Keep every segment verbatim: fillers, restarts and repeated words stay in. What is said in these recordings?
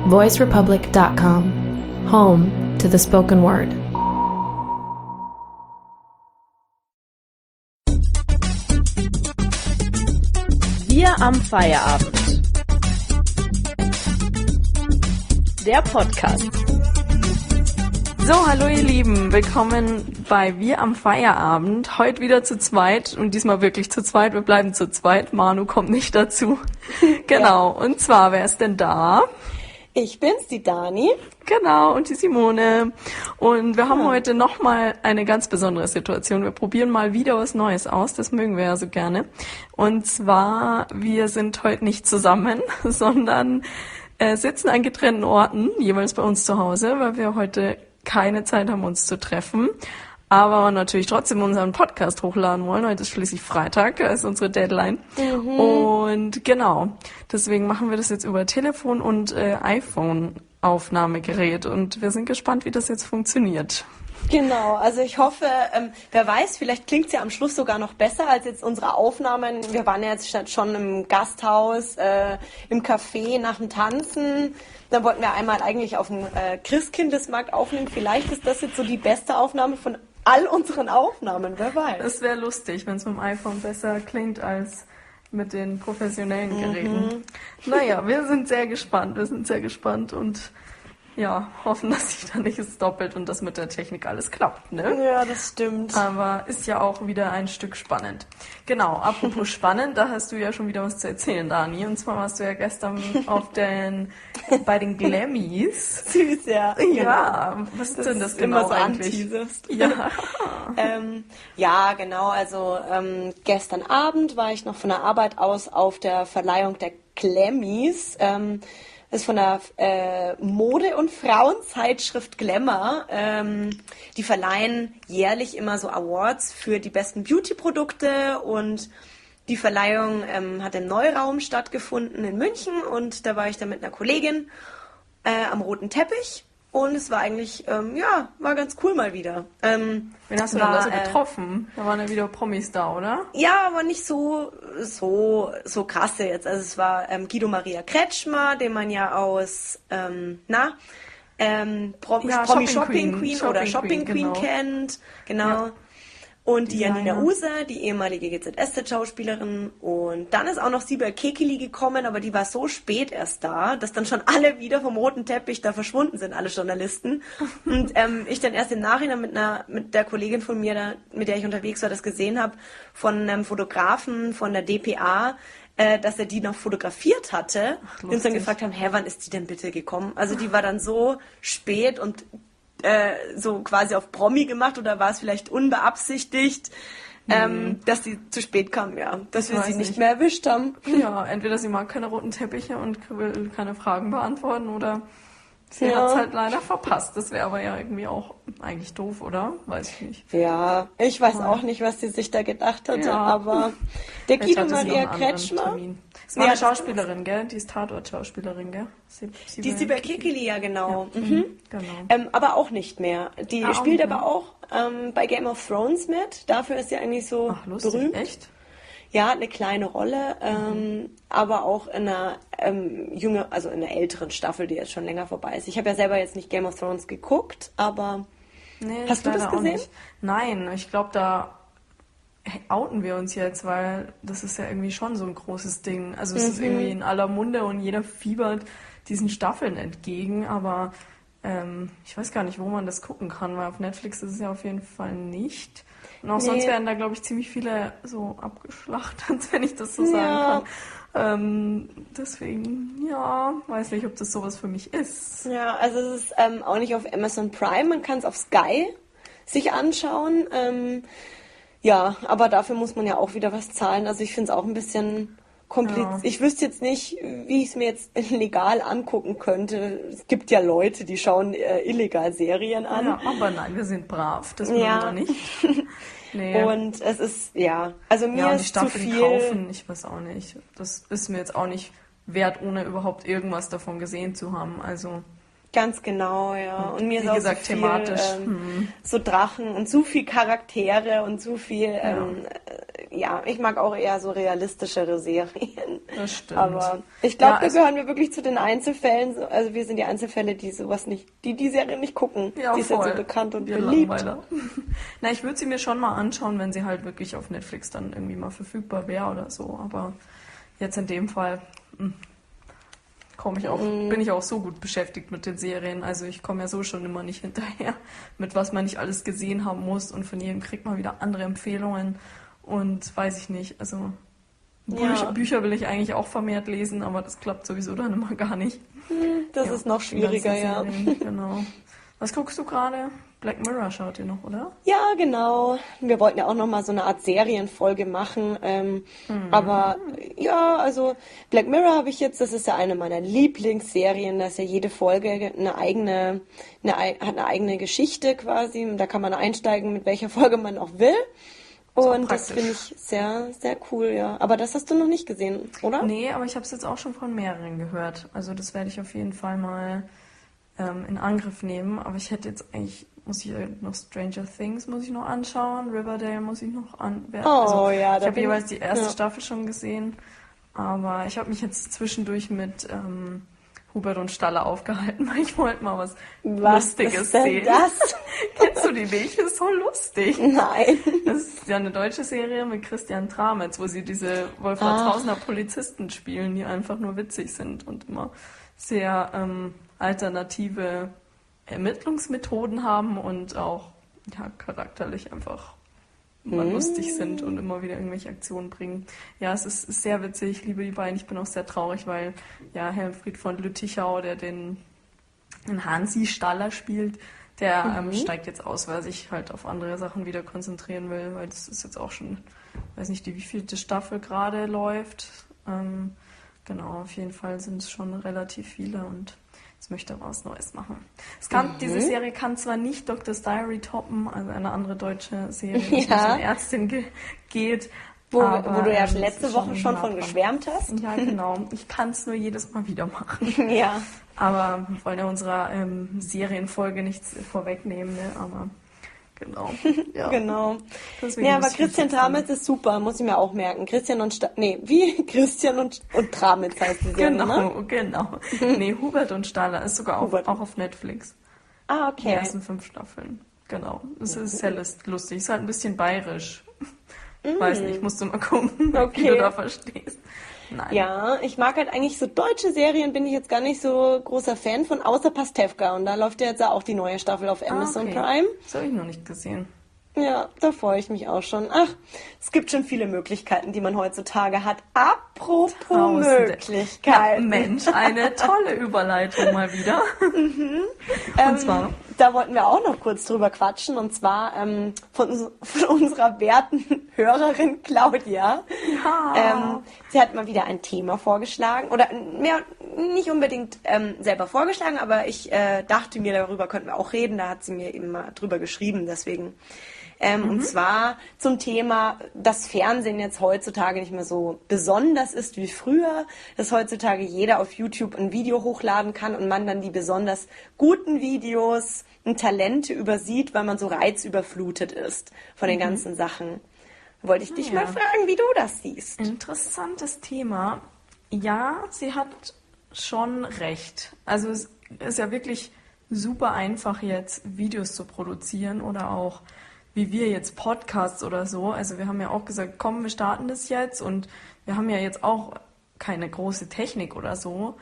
voice republic dot com, home to the spoken word. Wir am Feierabend. Der Podcast. So, hallo ihr Lieben, willkommen bei Wir am Feierabend. Heute wieder zu zweit und diesmal wirklich zu zweit. Wir bleiben zu zweit. Manu kommt nicht dazu. Genau, ja. Und zwar, wer ist denn da? Ich bin's, die Dani. Genau, und die Simone. Und wir haben ja. heute nochmal eine ganz besondere Situation. Wir probieren mal wieder was Neues aus, das mögen wir ja so gerne. Und zwar, wir sind heute nicht zusammen, sondern äh, sitzen an getrennten Orten, jeweils bei uns zu Hause, weil wir heute keine Zeit haben, uns zu treffen, aber natürlich trotzdem unseren Podcast hochladen wollen. Heute ist schließlich Freitag, da ist unsere Deadline. Mhm. Und genau, deswegen machen wir das jetzt über Telefon und äh, iPhone-Aufnahmegerät und wir sind gespannt, wie das jetzt funktioniert. Genau, also ich hoffe, ähm, wer weiß, vielleicht klingt's ja am Schluss sogar noch besser als jetzt unsere Aufnahmen. Wir waren ja jetzt schon im Gasthaus, äh, im Café nach dem Tanzen. Dann wollten wir einmal eigentlich auf dem äh, Christkindlesmarkt aufnehmen. Vielleicht ist das jetzt so die beste Aufnahme von all unseren Aufnahmen, wer weiß. Es wäre lustig, wenn es mit dem iPhone besser klingt als mit den professionellen Geräten. Mhm. Naja, wir sind sehr gespannt, wir sind sehr gespannt und ja, hoffen, dass sich da nicht es doppelt und dass mit der Technik alles klappt, ne? Ja, das stimmt. Aber ist ja auch wieder ein Stück spannend. Genau, apropos spannend, da hast du ja schon wieder was zu erzählen, Dani. Und zwar warst du ja gestern auf den, bei den Glammys. Süß, ja. Ja, was ist das denn das ist genau so eigentlich? Ja. ähm, ja, genau, also ähm, gestern Abend war ich noch von der Arbeit aus auf der Verleihung der Glammys. Ähm, Das ist von der äh, Mode- und Frauenzeitschrift Glamour. Ähm, die verleihen jährlich immer so Awards für die besten Beauty-Produkte und die Verleihung ähm, hat im Neuraum stattgefunden in München und da war ich dann mit einer Kollegin äh, am roten Teppich und es war eigentlich, ähm, ja, war ganz cool mal wieder. Ähm, Wen hast du war, denn da so getroffen? Da waren ja wieder Promis da, oder? Ja, aber nicht so so so krasse jetzt. Also es war ähm, Guido Maria Kretschmer, den man ja aus ähm, na ähm, Prom- ja, Promi Shopping, Shopping Queen, Queen Shopping oder Shopping Queen, Queen genau. kennt, genau. Ja. Und die Designer. Janina User, die ehemalige G Z S Z-Schauspielerin. Und dann ist auch noch Sibel Kekili gekommen, aber die war so spät erst da, dass dann schon alle wieder vom roten Teppich da verschwunden sind, alle Journalisten. Und ähm, ich dann erst im Nachhinein mit einer mit der Kollegin von mir, da, mit der ich unterwegs war, das gesehen habe, von einem Fotografen von der D P A, äh, dass er die noch fotografiert hatte. Ach, und uns dann gefragt haben, hä, wann ist die denn bitte gekommen? Also die war dann so spät und so quasi auf Promi gemacht oder war es vielleicht unbeabsichtigt, mhm. ähm, dass sie zu spät kam, ja, dass wir sie nicht, nicht mehr erwischt haben. Ja, entweder sie mag keine roten Teppiche und will keine Fragen beantworten oder sie ja. hat es halt leider verpasst. Das wäre aber ja irgendwie auch eigentlich doof, oder? Weiß ich nicht. Ja, ich weiß ja. auch nicht, was sie sich da gedacht hatte, ja. aber der Guido Maria Kretschmer... Das war ja, eine Schauspielerin, gell? Die ist Tatort-Schauspielerin, gell? Sie, Sie die Sibel Kekili, ja, genau. Ja. Mhm. genau. Ähm, aber auch nicht mehr. Die ah, spielt auch aber auch ähm, bei Game of Thrones mit. Dafür ist sie eigentlich so Ach, lustig, berühmt. Echt? Ja, eine kleine Rolle, ähm, mhm. aber auch in einer ähm, jünger, also in einer älteren Staffel, die jetzt schon länger vorbei ist. Ich habe ja selber jetzt nicht Game of Thrones geguckt, aber nee, hast du das gesehen? Nein, ich glaube, da outen wir uns jetzt, weil das ist ja irgendwie schon so ein großes Ding. Also es mhm. ist irgendwie in aller Munde und jeder fiebert diesen Staffeln entgegen, aber ähm, ich weiß gar nicht, wo man das gucken kann, weil auf Netflix ist es ja auf jeden Fall nicht. Und auch nee. sonst werden da, glaube ich, ziemlich viele so abgeschlachtet, wenn ich das so sagen ja. kann. Ähm, deswegen, ja, weiß nicht, ob das sowas für mich ist. Ja, also es ist ähm, auch nicht auf Amazon Prime, man kann es auf Sky sich anschauen. Ähm, Ja, aber dafür muss man ja auch wieder was zahlen. Also ich finde es auch ein bisschen kompliziert. Ja. Ich wüsste jetzt nicht, wie ich es mir jetzt legal angucken könnte. Es gibt ja Leute, die schauen äh, illegal Serien an. Ja, aber nein, wir sind brav. Das mögen ja. wir nicht. Nee. Und es ist, ja, also mir ja, und ist die Staffeln zu viel... kaufen, ich weiß auch nicht. Das ist mir jetzt auch nicht wert, ohne überhaupt irgendwas davon gesehen zu haben. Also... Ganz genau, ja. Und, und mir wie ist auch gesagt, so viel, thematisch ähm, hm. so Drachen und so viel Charaktere und so viel, ja. ähm, ja, ich mag auch eher so realistischere Serien. Das stimmt. Aber ich glaube, Ja, da also- gehören wir wirklich zu den Einzelfällen. so- Also wir sind die Einzelfälle, die sowas nicht, die die Serie nicht gucken. Ja, die ist ja voll. so bekannt und Wir beliebt. Langweiler. Na, ich würde sie mir schon mal anschauen, wenn sie halt wirklich auf Netflix dann irgendwie mal verfügbar wäre oder so. Aber jetzt in dem Fall komme ich auch, Mhm. bin ich auch so gut beschäftigt mit den Serien. Also ich komme ja so schon immer nicht hinterher, mit was man nicht alles gesehen haben muss. Und von jedem kriegt man wieder andere Empfehlungen. Und weiß ich nicht, also Ja. Bücher, Bücher will ich eigentlich auch vermehrt lesen, aber das klappt sowieso dann immer gar nicht. Das Ja, ist noch die schwieriger, ganzen ja. Serien, genau. Was guckst du gerade? Black Mirror schaut ihr noch, oder? Ja, genau. Wir wollten ja auch noch mal so eine Art Serienfolge machen. Ähm, Mhm. Aber ja, also Black Mirror habe ich jetzt, das ist ja eine meiner Lieblingsserien. Da ist ja jede Folge eine eigene, eine, ei- hat eine eigene Geschichte quasi. Da kann man einsteigen, mit welcher Folge man auch will. auch Und das praktisch. finde ich sehr, sehr cool, ja. Aber das hast du noch nicht gesehen, oder? Nee, aber ich habe es jetzt auch schon von mehreren gehört. Also das werde ich auf jeden Fall mal ähm, in Angriff nehmen. Aber ich hätte jetzt eigentlich, muss ich äh, noch Stranger Things muss ich noch anschauen, Riverdale muss ich noch an. wer- Oh, also, ja, ich da habe bin jeweils ich- die erste ja. Staffel schon gesehen. Aber ich habe mich jetzt zwischendurch mit ähm, Hubert und Staller aufgehalten, weil ich wollte mal was, Was Lustiges ist denn sehen. das? Kennst du die nicht? Das ist so lustig. Nein. Das ist ja eine deutsche Serie mit Christian Tramitz, wo sie diese Wolfratshausener Polizisten spielen, die einfach nur witzig sind und immer sehr ähm, alternative Ermittlungsmethoden haben und auch ja, charakterlich einfach immer lustig sind und immer wieder irgendwelche Aktionen bringen. Ja, es ist, ist sehr witzig, ich liebe die beiden. Ich bin auch sehr traurig, weil ja Helmfried von Lüttichau, der den, den Hansi Staller spielt, der ähm, steigt jetzt aus, weil er sich halt auf andere Sachen wieder konzentrieren will, weil das ist jetzt auch schon, weiß nicht, die wievielte Staffel gerade läuft. Ähm, genau, auf jeden Fall sind es schon relativ viele und jetzt möchte er was Neues machen. Es kann, Diese Serie kann zwar nicht Doctor's Diary toppen, also eine andere deutsche Serie, die Ja. um eine Ärztin ge geht. Wo, aber, wo du ja ähm, es letzte ist Woche schon nah von dran. geschwärmt hast. Ja, genau. Ich kann es nur jedes Mal wieder machen. Ja. Aber wir wollen ja unserer ähm, Serienfolge nichts vorwegnehmen, ne? Aber genau. Ja. Genau. Deswegen Ja, aber muss ich mich Christian jetzt dann- Tramitz ist super, muss ich mir auch merken. Christian und Sta nee, wie? Christian und, und Tramitz heißt die Serie, ne? Genau, genau. Nee, Hubert und Staller ist sogar auch, Hubert. auch auf Netflix. Ah, Die okay. ersten fünf Staffeln. Genau. Es ist sehr lust- lustig. Ist halt ein bisschen bayerisch. Weiß nicht, musst du mal gucken, wie Okay. du da verstehst. Nein. Ja, ich mag halt eigentlich so deutsche Serien, bin ich jetzt gar nicht so großer Fan von, außer Pastewka. Und da läuft ja jetzt auch die neue Staffel auf Ah, Amazon okay. Prime. Das habe ich noch nicht gesehen. Ja, da freue ich mich auch schon. Ach, es gibt schon viele Möglichkeiten, die man heutzutage hat. Apropos Tausende. Ja, Möglichkeiten. Mensch, eine tolle Überleitung mal wieder. Und Ähm, zwar, Da wollten wir auch noch kurz drüber quatschen, und zwar ähm, von, uns- von unserer werten Hörerin Claudia. Ja. Ähm, sie hat mal wieder ein Thema vorgeschlagen, oder mehr nicht unbedingt ähm, selber vorgeschlagen, aber ich äh, dachte mir, darüber könnten wir auch reden. Da hat sie mir eben mal drüber geschrieben, deswegen. Ähm, Und zwar zum Thema, dass Fernsehen jetzt heutzutage nicht mehr so besonders ist wie früher, dass heutzutage jeder auf YouTube ein Video hochladen kann und man dann die besonders guten Videos und Talente übersieht, weil man so reizüberflutet ist von den ganzen Sachen. Wollte ich dich ja. mal fragen, wie du das siehst. interessantes Thema. Ja, sie hat schon recht. Also es ist ja wirklich super einfach jetzt Videos zu produzieren oder auch wie wir jetzt Podcasts oder so. Also wir haben ja auch gesagt, komm, wir starten das jetzt und wir haben ja jetzt auch keine große Technik oder so.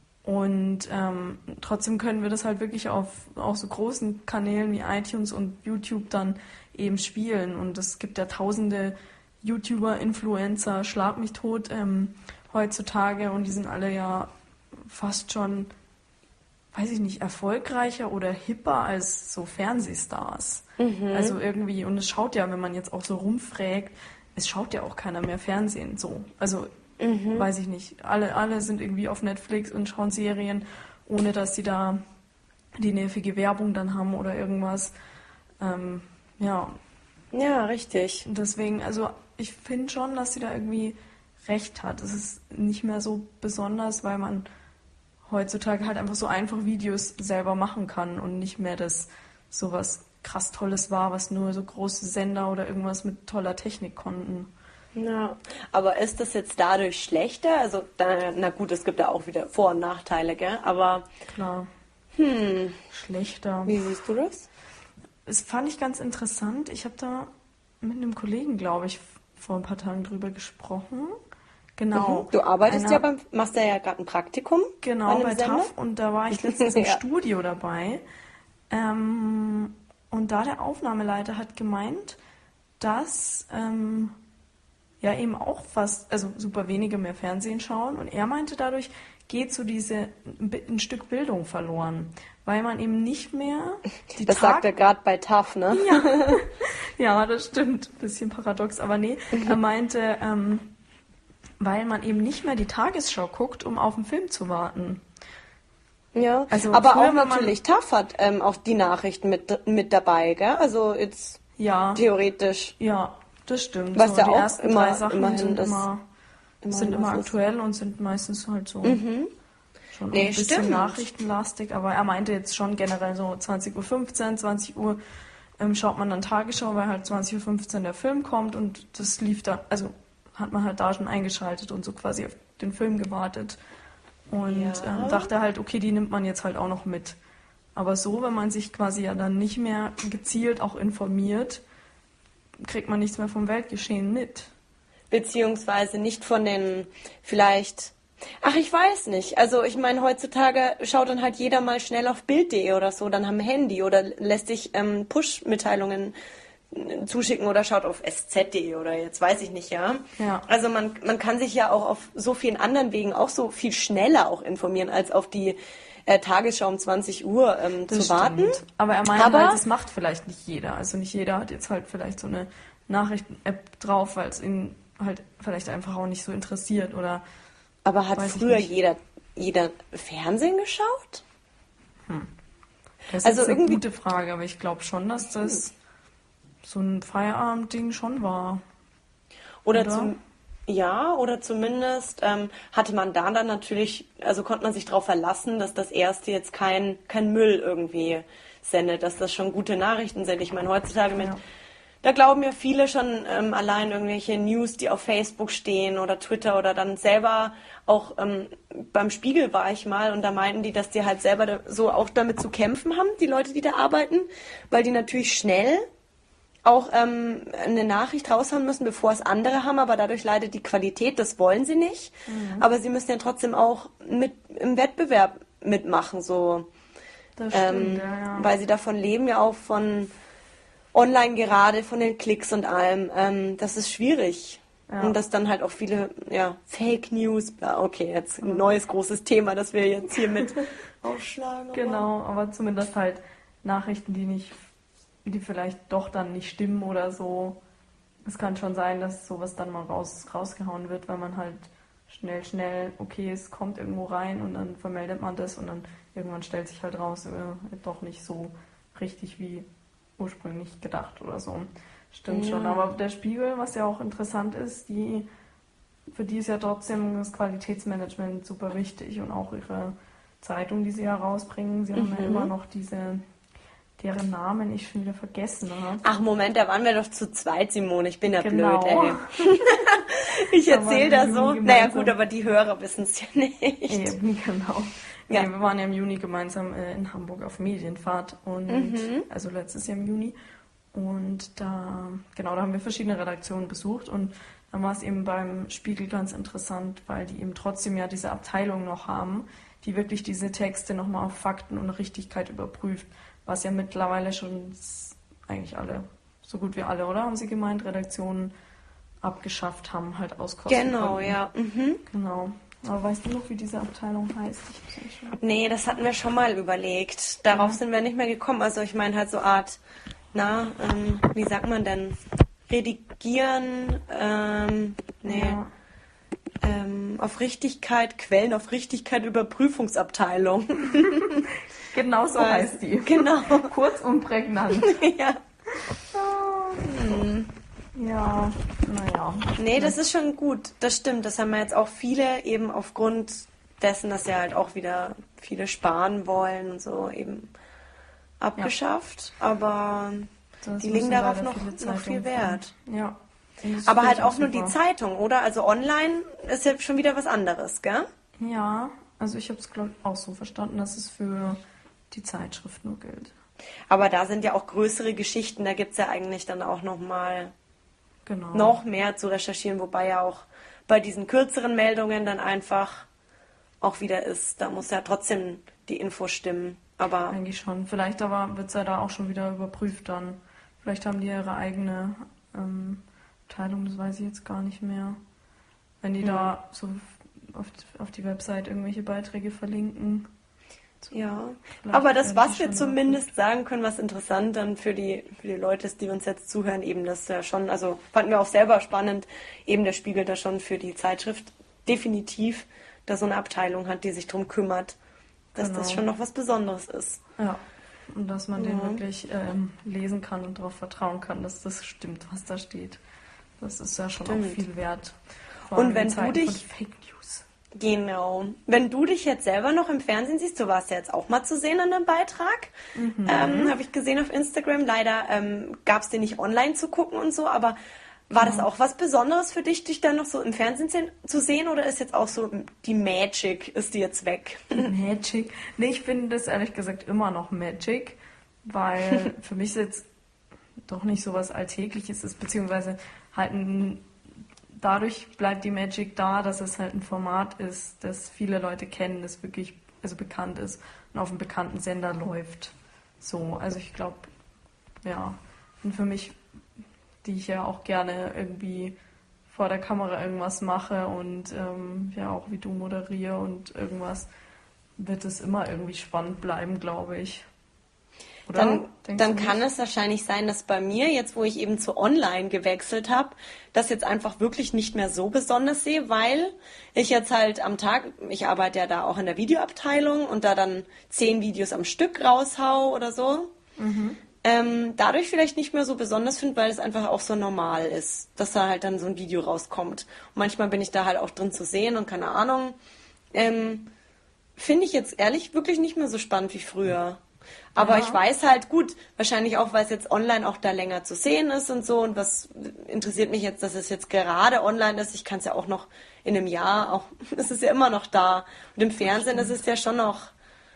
Und ähm, trotzdem können wir das halt wirklich auf auch so großen Kanälen wie iTunes und YouTube dann eben spielen. Und es gibt ja tausende YouTuber, Influencer, schlag mich tot ähm, heutzutage und die sind alle ja fast schon, weiß ich nicht, erfolgreicher oder hipper als so Fernsehstars. Also irgendwie, und es schaut ja, wenn man jetzt auch so rumfragt, es schaut ja auch keiner mehr Fernsehen so. Also, weiß ich nicht, alle, alle sind irgendwie auf Netflix und schauen Serien, ohne dass sie da die nervige Werbung dann haben oder irgendwas. Ähm, ja, Ja, richtig. und deswegen, also ich finde schon, dass sie da irgendwie recht hat. Es ist nicht mehr so besonders, weil man heutzutage halt einfach so einfach Videos selber machen kann und nicht mehr das sowas krass Tolles war, was nur so große Sender oder irgendwas mit toller Technik konnten. Ja, aber ist das jetzt dadurch schlechter? Also, da, na gut, es gibt ja auch wieder Vor- und Nachteile, gell? Aber Klar. hm, Schlechter. wie siehst du das? Das fand ich ganz interessant. Ich habe da mit einem Kollegen, glaube ich, vor ein paar Tagen drüber gesprochen. Genau. Mhm. Du arbeitest Einer, ja beim, machst ja gerade ein Praktikum genau, bei einem bei Sender. T A F und da war ich letztens im Ja. Studio dabei. Ähm, und da der Aufnahmeleiter hat gemeint, dass ähm, ja eben auch fast, also super wenige mehr Fernsehen schauen. Und er meinte, dadurch geht so diese ein Bi- ein Stück Bildung verloren, weil man eben nicht mehr die Das Tag sagt er gerade bei T A F, ne? Ja, ja, das stimmt. Bisschen paradox, aber nee. Er meinte, ähm, weil man eben nicht mehr die Tagesschau guckt, um auf den Film zu warten. Ja, Also aber früher, auch wenn man- natürlich T A F hat ähm, auch die Nachrichten mit, mit dabei, gell? Also jetzt Ja, theoretisch. ja, das stimmt. Was so, ja die auch ersten immer- drei Sachen immerhin sind das- immer, immerhin sind immer was ist. aktuell und sind meistens halt so schon Nee, ein bisschen stimmt. nachrichtenlastig. Aber er meinte jetzt schon generell so zwanzig Uhr fünfzehn, zwanzig Uhr ähm, schaut man dann Tagesschau, weil halt zwanzig Uhr fünfzehn der Film kommt und das lief da, also hat man halt da schon eingeschaltet und so quasi auf den Film gewartet. Und Ja. ähm, dachte halt, okay, die nimmt man jetzt halt auch noch mit. Aber so, wenn man sich quasi ja dann nicht mehr gezielt auch informiert, kriegt man nichts mehr vom Weltgeschehen mit. Beziehungsweise nicht von den vielleicht. Ach, ich weiß nicht. Also ich meine, heutzutage schaut dann halt jeder mal schnell auf Bild punkt de oder so, dann am Handy oder lässt sich ähm, Push-Mitteilungen äh, zuschicken oder schaut auf sz punkt de oder jetzt weiß ich nicht, ja. Ja. Also man, man kann sich ja auch auf so vielen anderen Wegen auch so viel schneller auch informieren, als auf die äh, Tagesschau um zwanzig Uhr ähm, zu Das warten. stimmt. Aber er meinte Aber- halt, das macht vielleicht nicht jeder. Also nicht jeder hat jetzt halt vielleicht so eine Nachrichten-App drauf, weil es ihn halt vielleicht einfach auch nicht so interessiert oder Aber hat Weiß ich früher nicht. jeder, jeder Fernsehen geschaut? das ist Also jetzt eine irgendwie- gute Frage, aber ich glaube schon, dass das so ein Feierabendding schon war. Oder, Oder? zum, ja, oder zumindest ähm, hatte man da dann natürlich, also konnte man sich darauf verlassen, dass das erste jetzt kein, kein Müll irgendwie sendet, dass das schon gute Nachrichten sind. Ich meine, heutzutage mit, Ja. da glauben ja viele schon ähm, allein irgendwelche News, die auf Facebook stehen oder Twitter oder dann selber auch ähm, beim Spiegel war ich mal und da meinten die, dass die halt selber da, so auch damit zu kämpfen haben, die Leute, die da arbeiten, weil die natürlich schnell auch ähm, eine Nachricht raushauen müssen, bevor es andere haben, aber dadurch leidet die Qualität, das wollen sie nicht. Aber sie müssen ja trotzdem auch mit im Wettbewerb mitmachen, so Das ähm, stimmt, ja, ja. weil sie davon leben ja auch von online gerade, von den Klicks und allem. Ähm, das ist schwierig. Ja. Und dass dann halt auch viele ja, Fake News, ja, okay, jetzt ein neues großes Thema, das wir jetzt hier mit aufschlagen. aber- Genau, aber zumindest halt Nachrichten, die nicht, die vielleicht doch dann nicht stimmen oder so. Es kann schon sein, dass sowas dann mal raus, rausgehauen wird, weil man halt schnell, schnell, okay, es kommt irgendwo rein und dann vermeldet man das und dann irgendwann stellt sich halt raus, äh, doch nicht so richtig wie ursprünglich gedacht oder so. Stimmt Ja. schon. Aber der Spiegel, was ja auch interessant ist, die, für die ist ja trotzdem das Qualitätsmanagement super wichtig und auch ihre Zeitung, die sie herausbringen. Sie haben ja Mhm. immer noch diese, deren Namen ich schon wieder vergessen habe. Ach Moment, da waren wir doch zu zweit, Simone. Ich bin ja Genau. blöd, ey. Ich Da waren erzähle wir da im so. Juni Naja gemeinsam. gut, aber die Hörer wissen es ja nicht. Eben, genau. Ja. Nee, wir waren ja im Juni gemeinsam äh, in Hamburg auf Medienfahrt und Mhm. also letztes Jahr im Juni. Und da, genau, da haben wir verschiedene Redaktionen besucht und dann war es eben beim Spiegel ganz interessant, weil die eben trotzdem ja diese Abteilung noch haben, die wirklich diese Texte nochmal auf Fakten und Richtigkeit überprüft, was ja mittlerweile schon s- eigentlich alle, so gut wie alle, oder? Haben sie gemeint, Redaktionen abgeschafft haben, halt aus Kostengründen. Genau, ja. Mhm. Genau. Aber weißt du noch, wie diese Abteilung heißt? Ich hab's nicht schon. Nee, das hatten wir schon mal überlegt. Darauf sind wir nicht mehr gekommen. Also ich meine halt so Art, na, ähm, wie sagt man denn? Redigieren, ähm, nee, Ja. ähm, auf Richtigkeit, Quellen auf Richtigkeit, Überprüfungsabteilung. Genau so Weil- heißt die. Genau. Kurz und prägnant. Ja. Ja, naja. Nee, das ist schon gut. Das stimmt. Das haben wir jetzt auch viele eben aufgrund dessen, dass ja halt auch wieder viele sparen wollen und so eben abgeschafft. Aber Das die müssen legen darauf leider noch, viele noch Zeitungen viel Wert. fahren. Ja, Das Aber finde halt ich auch nur die super. Zeitung, oder? Also online ist ja schon wieder was anderes, gell? Ja, also ich habe es, glaube ich, auch so verstanden, dass es für die Zeitschrift nur gilt. Aber da sind ja auch größere Geschichten, da gibt's ja eigentlich dann auch noch mal Genau. noch mehr zu recherchieren, wobei ja auch bei diesen kürzeren Meldungen dann einfach auch wieder ist, da muss ja trotzdem die Info stimmen. Aber Eigentlich schon. Vielleicht aber wird es ja da auch schon wieder überprüft dann. Vielleicht haben die ihre eigene ähm, Abteilung, das weiß ich jetzt gar nicht mehr. Wenn die Hm. da so auf, auf die Website irgendwelche Beiträge verlinken. ja, Vielleicht aber das, werden was die wir schon zumindest sagen können, was interessant dann für die, für die Leute ist, die uns jetzt zuhören, eben das ja schon, also fanden wir auch selber spannend, eben der Spiegel da schon für die Zeitschrift definitiv da so eine Abteilung hat, die sich drum kümmert, dass das Genau. schon noch was Besonderes ist. Ja, und dass man den Ja. wirklich ähm, lesen kann und darauf vertrauen kann, dass das stimmt, was da steht. Das ist ja schon Stimmt. auch viel wert. Vor Und allem in wenn du Zeiten dich- von Fake News. Genau. Wenn du dich jetzt selber noch im Fernsehen siehst, du warst ja jetzt auch mal zu sehen an einem Beitrag, ähm, habe ich gesehen auf Instagram. Leider ähm, gab es den nicht online zu gucken und so, aber war das auch was Besonderes für dich, dich dann noch so im Fernsehen se- zu sehen oder ist jetzt auch so die Magic, ist die jetzt weg? Magic. Nee, ich finde das ehrlich gesagt immer noch Magic, weil für mich ist jetzt doch nicht so was Alltägliches ist, beziehungsweise halt ein, dadurch bleibt die Magic da, dass es halt ein Format ist, das viele Leute kennen, das wirklich also bekannt ist und auf einem bekannten Sender läuft. So, also ich glaube, ja, und für mich, die ich ja auch gerne irgendwie vor der Kamera irgendwas mache und ähm, ja auch wie du moderiere und irgendwas, wird es immer irgendwie spannend bleiben, glaube ich. Oder? Dann, Denkst dann du kann nicht? es wahrscheinlich sein, dass bei mir, jetzt wo ich eben zu online gewechselt habe, das jetzt einfach wirklich nicht mehr so besonders sehe, weil ich jetzt halt am Tag, ich arbeite ja da auch in der Videoabteilung und da dann zehn Videos am Stück raushau oder so. Ähm, dadurch vielleicht nicht mehr so besonders finde, weil es einfach auch so normal ist, dass da halt dann so ein Video rauskommt. Und manchmal bin ich da halt auch drin zu sehen und keine Ahnung. Ähm, Finde ich jetzt ehrlich wirklich nicht mehr so spannend wie früher. Aber Ja. ich weiß halt, gut, wahrscheinlich auch, weil es jetzt online auch da länger zu sehen ist und so. Und was interessiert mich jetzt, dass es jetzt gerade online ist? Ich kann es ja auch noch in einem Jahr, auch es ist ja immer noch da. Und im Fernsehen ist es ja schon noch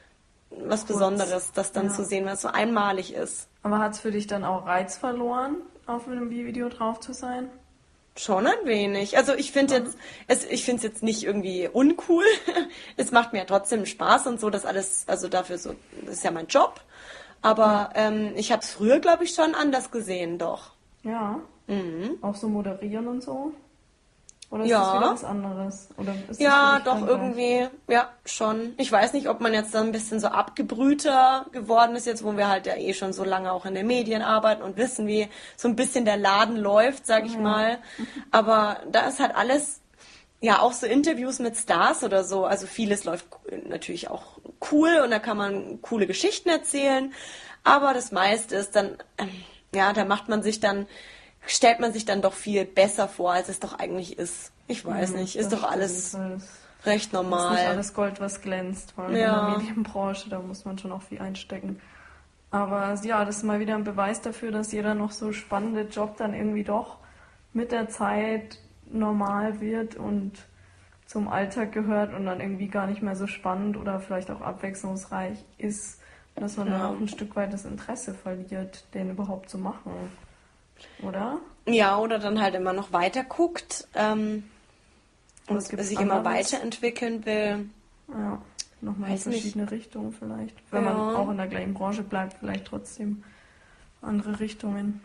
was Besonderes, das dann Ja. zu sehen, weil es so einmalig ist. Aber hat es für dich dann auch Reiz verloren, auf einem Video drauf zu sein? Schon ein wenig. Also ich finde jetzt, es, ich finde es jetzt nicht irgendwie uncool. Es macht mir ja trotzdem Spaß und so, das alles, also dafür so, das ist ja mein Job. Aber ähm, ich habe es früher, glaube ich, schon anders gesehen, doch. Ja. Mhm. Auch so moderieren und so? Oder ist Ja. das wieder was anderes? Oder ist das Ja, für dich doch dann gleich? irgendwie, ja, schon. Ich weiß nicht, ob man jetzt dann ein bisschen so abgebrühter geworden ist, jetzt wo wir halt ja eh schon so lange auch in den Medien arbeiten und wissen, wie so ein bisschen der Laden läuft, sag ich mal. Aber da ist halt alles, ja, auch so Interviews mit Stars oder so. Also vieles läuft natürlich auch cool und da kann man coole Geschichten erzählen. Aber das meiste ist dann, ähm, ja, da macht man sich dann, stellt man sich dann doch viel besser vor, als es doch eigentlich ist. Ich weiß nicht, ist Das doch alles stimmt, weil es recht ist normal. nicht alles Gold, was glänzt, vor allem Ja. in der Medienbranche, da muss man schon auch viel einstecken. Aber ja, das ist mal wieder ein Beweis dafür, dass jeder noch so spannende Job dann irgendwie doch mit der Zeit normal wird und zum Alltag gehört und dann irgendwie gar nicht mehr so spannend oder vielleicht auch abwechslungsreich ist, dass man dann Ja. auch ein Stück weit das Interesse verliert, den überhaupt zu machen. Oder? Ja, oder dann halt immer noch weiter guckt ähm, Was und gibt's sich immer anderes? weiterentwickeln will. Ja, nochmal in Weiß nicht. verschiedene Richtungen vielleicht. Wenn Ja. man auch in der gleichen Branche bleibt, vielleicht trotzdem andere Richtungen.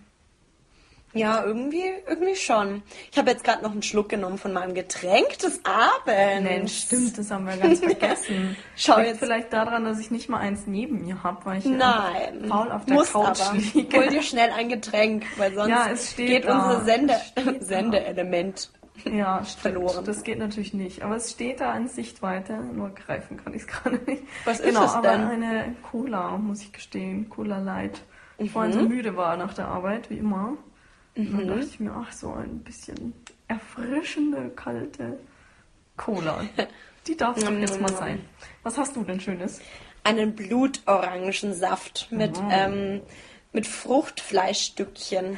Ja, irgendwie, irgendwie schon. Ich habe jetzt gerade noch einen Schluck genommen von meinem Getränk des Abends. Mensch, stimmt, das haben wir ganz vergessen. Schau Liegt jetzt. vielleicht daran, dass ich nicht mal eins neben mir habe, weil ich hier Nein, einfach faul auf der musst Couch aber. liege. Hol dir schnell ein Getränk, weil sonst Ja, es steht geht da. unser Sende Es steht da. Sendeelement. Ja, stimmt. Verloren. Das geht natürlich nicht. Aber es steht da in Sichtweite, nur greifen kann ich es gerade nicht. Was ist genau, es aber denn? eine Cola, muss ich gestehen. Cola Light. Ich Mhm. vorhin so müde war nach der Arbeit, wie immer. Und dann dachte ich mir, ach, so ein bisschen erfrischende, kalte Cola. Die darf doch jetzt mal sein. Was hast du denn Schönes? Einen Blutorangensaft mit Mhm. ähm, mit Fruchtfleischstückchen.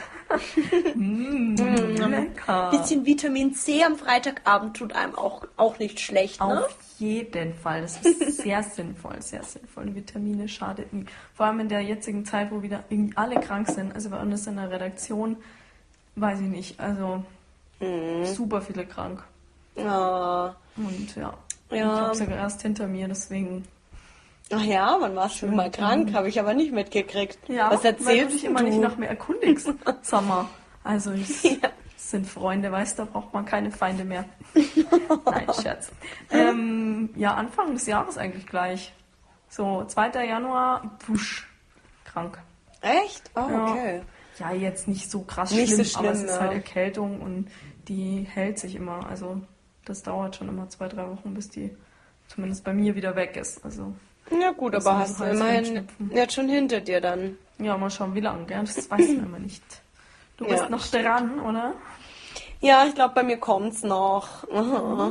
Mm, lecker. Bisschen Vitamin C am Freitagabend tut einem auch, auch nicht schlecht, ne? Auf jeden Fall. Das ist sehr sinnvoll, sehr sinnvoll. Vitamine schadet nie. Vor allem in der jetzigen Zeit, wo wieder irgendwie alle krank sind. Also bei uns in der Redaktion, weiß ich nicht, also Mhm. super viele krank. Ja. Und ja, Ja. ich habe es ja erst hinter mir, deswegen... Ach ja, wann warst du mal krank? Habe ich aber nicht mitgekriegt. Ja, Was weil du erzählst dich du? immer nicht nach mir erkundigst, Sommer. Also es Ja. sind Freunde, weißt du, da braucht man keine Feinde mehr. Nein, Scherz. Ähm, ja, Anfang des Jahres eigentlich gleich. So, zweiter Januar, pusch, krank. Echt? Oh, Ja. okay. Ja, jetzt nicht so krass Nicht schlimm, so aber schlimm, es ist ja. halt Erkältung und die hält sich immer. Also das dauert schon immer zwei, drei Wochen, bis die zumindest bei mir wieder weg ist. Also Ja gut, Das aber ist hast du ein immerhin Halswindschnupfen. jetzt schon hinter dir dann. ja, mal schauen, wie lange, gell? Das weiß man immer nicht. Du Ja, bist noch stimmt. dran, oder? Ja, ich glaube, bei mir kommt's noch. Aha.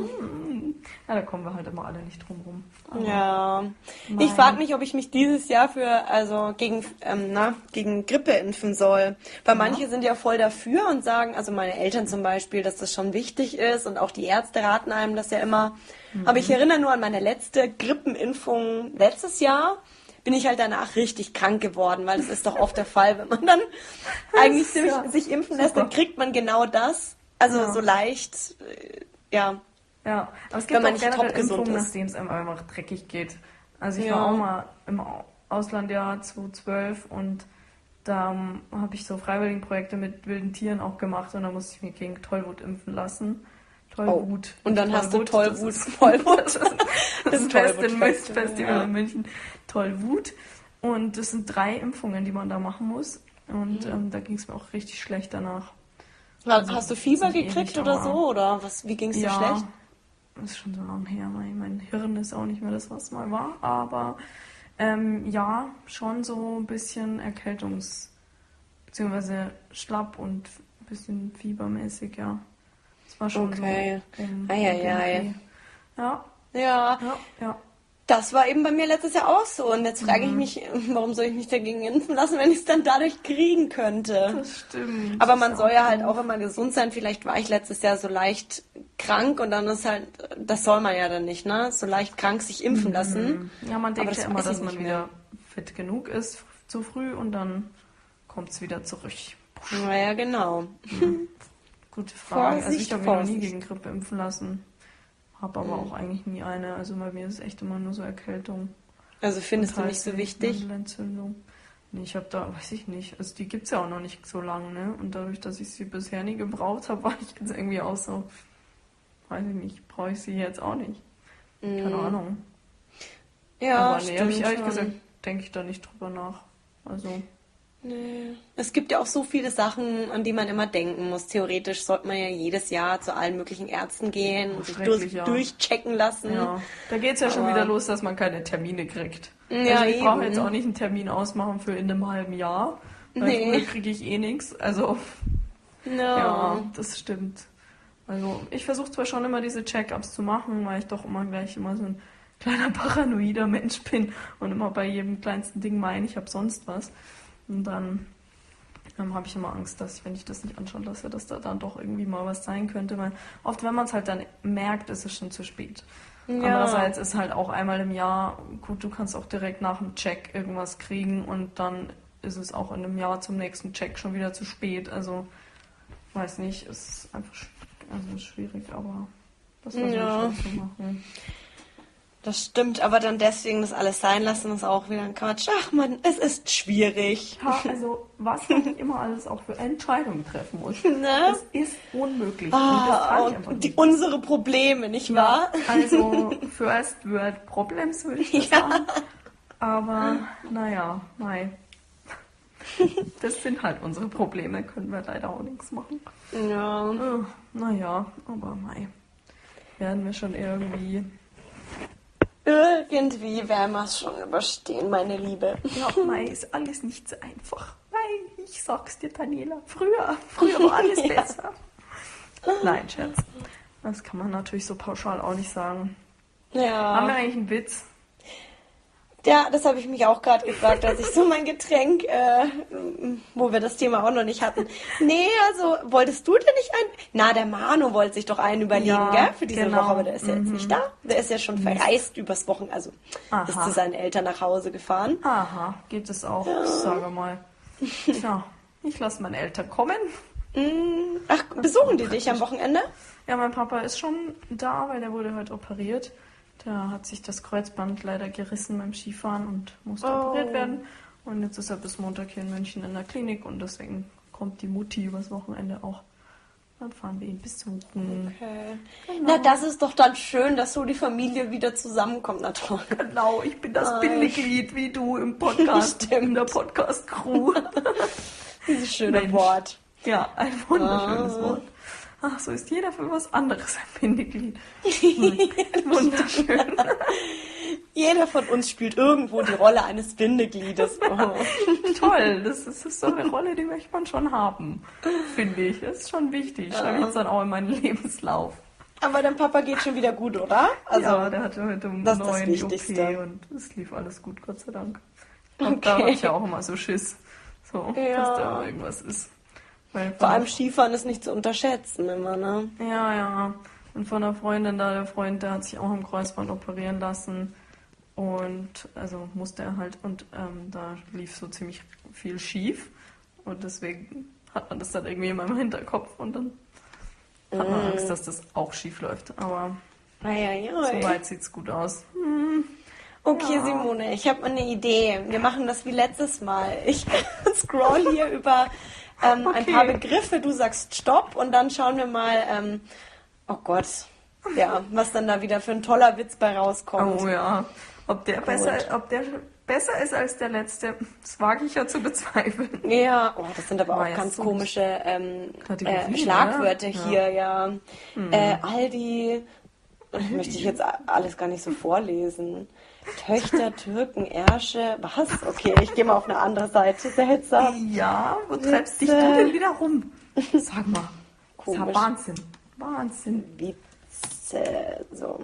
Ja, da kommen wir halt immer alle nicht drum rum. Aber Ja. Nein. Ich frage mich, ob ich mich dieses Jahr für, also gegen, ähm, na, gegen Grippe impfen soll. Weil manche sind ja voll dafür und sagen, also meine Eltern zum Beispiel, dass das schon wichtig ist und auch die Ärzte raten einem das ja immer. Aber ich erinnere nur an meine letzte Grippenimpfung letztes Jahr. Bin ich halt danach richtig krank geworden, weil das ist doch oft der Fall, wenn man dann eigentlich sich, ja sich impfen lässt, super. dann kriegt man genau das. Also Ja. so leicht, äh, ja. Ja, aber es Wenn gibt man auch nicht generell topgesund Impfungen, ist. nachdem es einem einfach dreckig geht. Also ich Ja. war auch mal im Au- Ausland ja zweitausendzwölf und da ähm, habe ich so Freiwilligenprojekte mit wilden Tieren auch gemacht und da musste ich mich gegen Tollwut impfen lassen. Tollwut. Oh. Und dann nicht hast du Tollwut, Tollwut. Das ist, Tollwut. das, ist das Das beste Tollwut-Festival, Mistfestival ja. in München. Tollwut. Und das sind drei Impfungen, die man da machen muss. Und Mhm. ähm, da ging es mir auch richtig schlecht danach. Hast, hast du Fieber ist nicht gekriegt ähnlich, oder aber- so? Oder was, wie ging es dir schlecht? Das ist schon so lange her. Mein, mein Hirn ist auch nicht mehr das, was mal war. Aber ähm, ja, schon so ein bisschen Erkältungs- beziehungsweise schlapp und ein bisschen fiebermäßig, ja. Das war schon Okay. so. Um, Eieiei. um den Dreh. Ja, Ja, ja, ja. das war eben bei mir letztes Jahr auch so. Und jetzt frage ich Mhm. mich, warum soll ich mich dagegen impfen lassen, wenn ich es dann dadurch kriegen könnte? Das stimmt. Aber Das man ist soll ja halt doof. auch immer gesund sein. Vielleicht war ich letztes Jahr so leicht krank und dann ist halt, das soll man ja dann nicht, ne? So leicht krank sich impfen lassen. Ja, man denkt das ja immer, weiß ich dass man nicht wieder fit genug ist, zu früh und dann kommt es wieder zurück. Naja, genau. Gute Frage. Also ich Vorsicht, habe mich noch nie Vorsicht. gegen Grippe impfen lassen. Habe aber auch eigentlich nie eine. Also bei mir ist es echt immer nur so Erkältung. Also findest und du nicht so Halsweh, wichtig? Mandelentzündung. Nee, ich habe da, weiß ich nicht. Also die gibt es ja auch noch nicht so lange, ne? Und dadurch, dass ich sie bisher nie gebraucht habe, war ich jetzt irgendwie auch so, weiß ich nicht, brauche ich sie jetzt auch nicht. Keine Ahnung. Ja, aber nee, habe ich stimmt ehrlich schon. gesagt, denke ich da nicht drüber nach. Also, Nee. Es gibt ja auch so viele Sachen, an die man immer denken muss. Theoretisch sollte man ja jedes Jahr zu allen möglichen Ärzten gehen und sich schrecklich, durch, ja. durchchecken lassen. ja. Da geht es ja schon Aber- wieder los, dass man keine Termine kriegt. Ja, also ich brauche eben. jetzt auch nicht einen Termin ausmachen für in einem halben Jahr. Weil Nee. früher kriege ich eh nichts. Also, Ja. ja, das stimmt. Also ich versuche zwar schon immer diese Check-ups zu machen, weil ich doch immer gleich immer so ein kleiner paranoider Mensch bin und immer bei jedem kleinsten Ding meine, ich habe sonst was. Und dann ähm, habe ich immer Angst, dass ich, wenn ich das nicht anschauen lasse, dass da dann doch irgendwie mal was sein könnte. Weil oft, wenn man es halt dann merkt, ist es schon zu spät. Ja. Andererseits ist halt auch einmal im Jahr, gut, du kannst auch direkt nach dem Check irgendwas kriegen und dann ist es auch in einem Jahr zum nächsten Check schon wieder zu spät. Also, weiß nicht, es ist einfach sch- also schwierig, aber das versuche Ja. ich schon zu machen. Das stimmt, aber dann deswegen das alles sein lassen, ist auch wieder ein Quatsch. Ach man, es ist schwierig. Ja, also, was man nicht immer alles auch für Entscheidungen treffen muss. Ne? Es ist unmöglich. und das Ah, kann ich einfach und die, nicht. unsere Probleme, nicht wahr? Also, First World Problems würde ich das sagen. Aber, naja, nein. Das sind halt unsere Probleme, können wir leider auch nichts machen. Ja. Oh, naja, aber mei. Werden wir schon irgendwie. Irgendwie werden wir es schon überstehen, meine Liebe. Ja, mei, ist alles nicht so einfach. Mei, ich sag's dir, Daniela. Früher, früher war alles Ja. besser. Nein, Scherz. Das kann man natürlich so pauschal auch nicht sagen. Haben wir Ja. eigentlich einen Witz? Ja, das habe ich mich auch gerade gefragt, als ich so mein Getränk, äh, wo wir das Thema auch noch nicht hatten. Nee, also wolltest du denn nicht ein? Na, der Manu wollte sich doch einen überlegen, Ja, gell, für diese genau. Woche, aber der ist ja jetzt nicht da. Der ist ja schon verreist übers Wochenende, also Aha. ist zu seinen Eltern nach Hause gefahren. Aha, geht es auch, sage mal. Tja, ich lasse meine Eltern kommen. Mm, Ach, besuchen die dich am Wochenende? Ja, mein Papa ist schon da, weil der wurde heute operiert. Der hat sich das Kreuzband leider gerissen beim Skifahren und musste Oh. operiert werden. Und jetzt ist er bis Montag hier in München in der Klinik und deswegen kommt die Mutti übers Wochenende auch. Dann fahren wir ihn besuchen. Okay. Genau. Na, das ist doch dann schön, dass so die Familie wieder zusammenkommt. Na toll. Genau, ich bin das Bindeglied wie du im Podcast, Stimmt. in der Podcast-Crew. Dieses schöne Mensch. Wort. Ja, ein wunderschönes Ah. Wort. Ach, so ist jeder für was anderes ein Bindeglied. Wunderschön. Jeder von uns spielt irgendwo die Rolle eines Bindegliedes. Oh. Toll, das ist, das ist so eine Rolle, die möchte man schon haben, finde ich. Das ist schon wichtig. Schreibe ich jetzt dann auch in meinen Lebenslauf. Aber dein Papa geht schon wieder gut, oder? Also, ja, der hatte heute um das ist das neun die O P Wichtigste. und es lief alles gut, Gott sei Dank. Und da Okay. habe ich ja auch immer so Schiss, so, Ja. dass da irgendwas ist. Weil vor allem Skifahren ist nicht zu unterschätzen immer, ne? Ja, ja. Und von einer Freundin da, der Freund, der hat sich auch am Kreuzband operieren lassen. Und also musste er halt, und ähm, da lief so ziemlich viel schief. Und deswegen hat man das dann irgendwie in meinem Hinterkopf und dann hat man Angst, dass das auch schief läuft. Aber Eieiei. soweit sieht's gut aus. Okay, Ja. Simone, ich habe eine Idee. Wir machen das wie letztes Mal. Ich scroll hier über ähm, ein Okay. paar Begriffe, du sagst Stopp und dann schauen wir mal, ähm, oh Gott, ja, was dann da wieder für ein toller Witz bei rauskommt. Oh ja. Ob der besser, ob der besser ist als der letzte, das wage ich ja zu bezweifeln. Ja, oh, das sind aber War auch jetzt ganz so komische ähm, Kategorien, äh, Schlagwörter oder? hier, ja. Äh, Aldi, das möchte ich jetzt a- alles gar nicht so vorlesen. Töchter, Türken, Ärsche, was? Okay, ich gehe mal auf eine andere Seite. Seltsam. Ja, wo treibst dich Witze. du denn wieder rum? Sag mal. Das ist ja Komisch. Wahnsinn. Wahnsinn. Witze, so.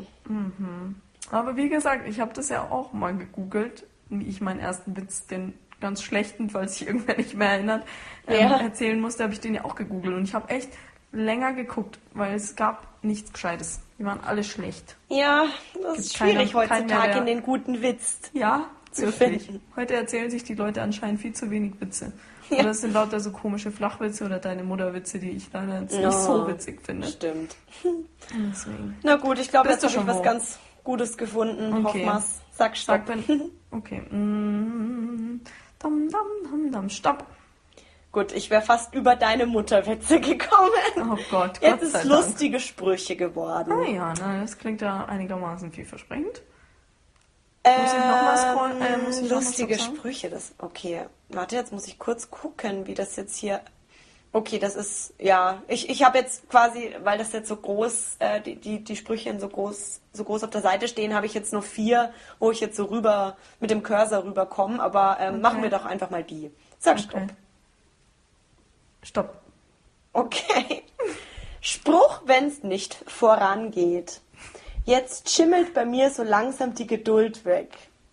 Aber wie gesagt, ich habe das ja auch mal gegoogelt, wie ich meinen ersten Witz, den ganz schlechten, falls sich irgendwer nicht mehr erinnert, ähm, Ja. erzählen musste, habe ich den ja auch gegoogelt. Und ich habe echt länger geguckt, weil es gab nichts Gescheites. Die waren alle schlecht. Ja, das Gibt ist schwierig keiner- keinen mehr, heutzutage der- in den guten Witz. Ja, Zu wirklich. finden. Heute erzählen sich die Leute anscheinend viel zu wenig Witze. Ja. Oder es sind lauter so komische Flachwitze oder deine Mutterwitze, die ich leider jetzt Ja. nicht so witzig finde. Stimmt. Deswegen. Na gut, ich glaube, Bist jetzt du habe ich schon was wo? ganz Gutes gefunden. Okay. Hoffen wir's. Sag Stopp. Sag, wenn. Okay. Mm, dam, dam, dam, dam, stopp. Gut, ich wäre fast über deine Mutterwitze gekommen. Oh Gott, Jetzt Gott ist sei lustige Sprüche geworden. Dank. Ah ja, na, das klingt ja einigermaßen vielversprechend. Muss ich noch mal scrollen? Äh, muss ich noch mal lustige Stopp sagen? Sprüche, das okay. Warte, jetzt muss ich kurz gucken, wie das jetzt hier. Okay, das ist ja. Ich, ich habe jetzt quasi, weil das jetzt so groß, äh, die, die die Sprüche in so groß so groß auf der Seite stehen, habe ich jetzt nur vier, wo ich jetzt so rüber mit dem Cursor rüberkomme. Aber ähm, machen wir doch einfach mal die. Sag Stopp. Okay. Stopp. Okay. Spruch, wenn's nicht vorangeht. Jetzt schimmelt bei mir so langsam die Geduld weg.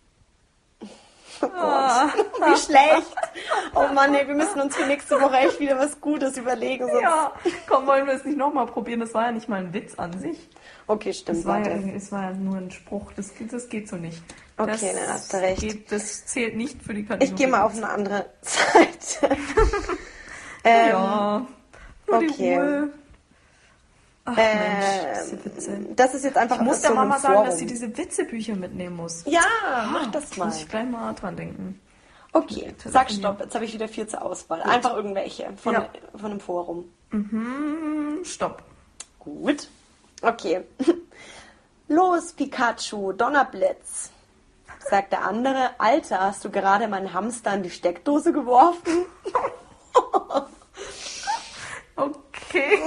Oh Gott, Ah. wie schlecht. Oh Mann, ey, wir müssen uns für nächste Woche echt wieder was Gutes überlegen. Sonst... Ja, komm, wollen wir es nicht nochmal probieren? Das war ja nicht mal ein Witz an sich. Okay, stimmt. Es war, ja, Warte. es war ja nur ein Spruch. Das, das geht so nicht. Okay, das dann hast du recht. Geht, das zählt nicht für die Kategorie. Ich gehe mal auf eine andere Seite. ähm, Ja, nur okay. die Ruhe. Ach Mensch, diese Witze. ähm, das ist jetzt einfach Ich muss aus der so einem Mama sagen, Forum. dass sie diese Witzebücher mitnehmen muss. Ja, mach das mal. Muss ich gleich mal dran denken. Okay, sag Stopp. Jetzt habe ich wieder vier zur Auswahl. Einfach irgendwelche von, Ja. von einem Forum. Mhm, stopp. Gut. Okay. Los, Pikachu, Donnerblitz. Sagt der andere, Alter, hast du gerade meinen Hamster in die Steckdose geworfen? Okay.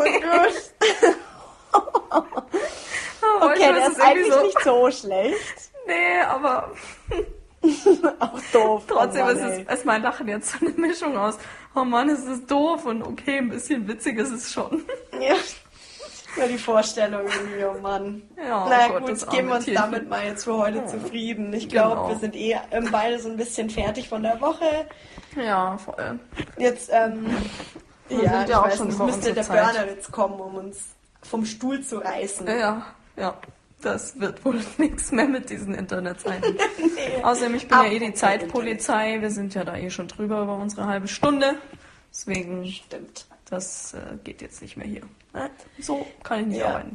Oh, okay, der ist eigentlich so, nicht so schlecht. Nee, aber Auch doof. trotzdem oh Mann, ist, ey. es, ist mein Lachen jetzt so eine Mischung aus, oh Mann, es ist doof und okay, ein bisschen witzig ist es schon. Ja. Ja, die Vorstellung irgendwie, oh Mann. Ja, naja oh Gott, gut, das geben wir uns arme Tierchen. damit mal jetzt für heute zufrieden. Ich glaube, Genau. wir sind eh ähm, beide so ein bisschen fertig von der Woche. Ja, voll. Jetzt, ähm, Wir ja, sind ich ja auch weiß schon nicht, über müsste unsere der Zeit. Burner jetzt kommen, um uns vom Stuhl zu reißen. Ja, ja. Das wird wohl nichts mehr mit diesen Internetseiten. Nee. Außerdem, ich bin ja eh die Apropos Zeitpolizei. Wir sind ja da eh schon drüber über unsere halbe Stunde. Deswegen, Stimmt. das äh, geht jetzt nicht mehr hier. Ne? So kann ich nicht Ja. arbeiten.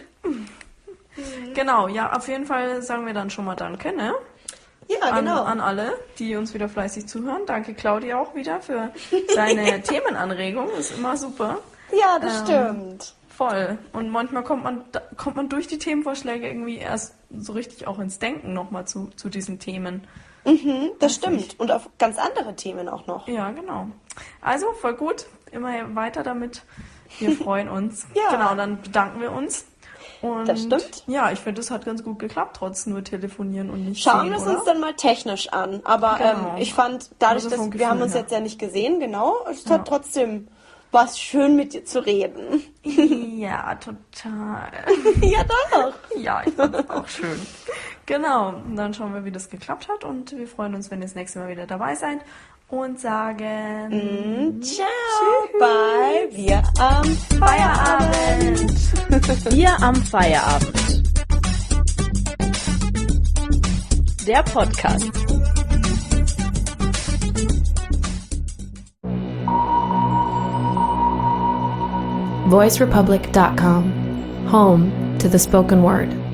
Genau, ja, auf jeden Fall sagen wir dann schon mal Danke, ne? Ja, An, genau. an alle, die uns wieder fleißig zuhören. Danke, Claudia, auch wieder für deine Themenanregung. Ist immer super. Ja, das Ähm, stimmt. Voll. Und manchmal kommt man, da- kommt man durch die Themenvorschläge irgendwie erst so richtig auch ins Denken nochmal zu, zu diesen Themen. Mhm, das stimmt. Und auf ganz andere Themen auch noch. Ja, genau. Also, voll gut. Immer weiter damit. Wir freuen uns. Ja. Genau, dann bedanken wir uns. Und Das stimmt. Ja, ich finde, es hat ganz gut geklappt, trotz nur telefonieren und nicht Schauen sehen, wir es oder? uns dann mal technisch an. Aber Genau. ähm, ich fand, dadurch, Also dass vom wir haben Gefühl uns her. jetzt ja nicht gesehen, genau, es Ja. hat trotzdem was schön mit dir zu reden. Ja, total. Ja, doch. Ja, ich fand es auch schön. Genau, und dann schauen wir, wie das geklappt hat und wir freuen uns, wenn ihr das nächste Mal wieder dabei seid und sagen Ciao. Bye. Wir am Feierabend. Wir am Feierabend. Der Podcast. voice republic dot com, home to the spoken word.